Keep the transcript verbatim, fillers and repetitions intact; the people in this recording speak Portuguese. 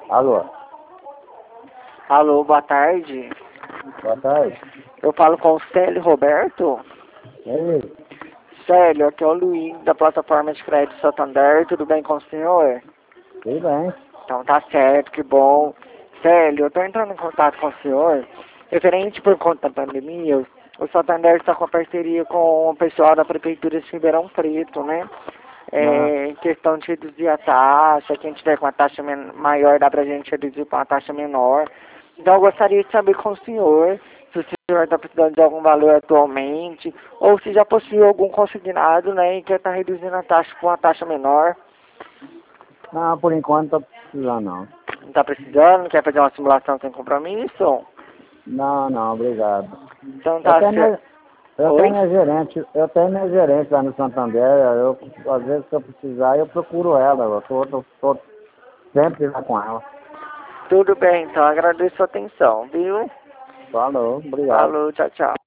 Alô? Alô, boa tarde. Boa tarde. Eu falo com o Célio Roberto. É ele? Célio, aqui é o Luiz, da plataforma de crédito Santander. Tudo bem com o senhor? Tudo bem. Então tá certo, que bom. Célio, eu tô entrando em contato com o senhor. Referente por conta da pandemia, o Santander está com a parceria com o pessoal da Prefeitura de Ribeirão Preto, né? Ah, É, em questão de reduzir a taxa, quem tiver com a taxa men- maior dá pra gente reduzir com a taxa menor. Então eu gostaria de saber com o senhor se o senhor está precisando de algum valor atualmente, ou se já possui algum consignado, né, e quer estar reduzindo a taxa com a taxa menor. não, por enquanto não tô precisando não. Não está precisando? Quer fazer uma simulação sem compromisso? Não, não, obrigado. Então Eu tá tenho certo. minha, eu tenho Oi? minha gerente, eu tenho minha gerente lá no Santander, eu, às vezes se eu precisar eu procuro ela, eu tô, tô, tô sempre lá com ela. Tudo bem, então agradeço a atenção, viu? Falou, obrigado. Falou, tchau, tchau.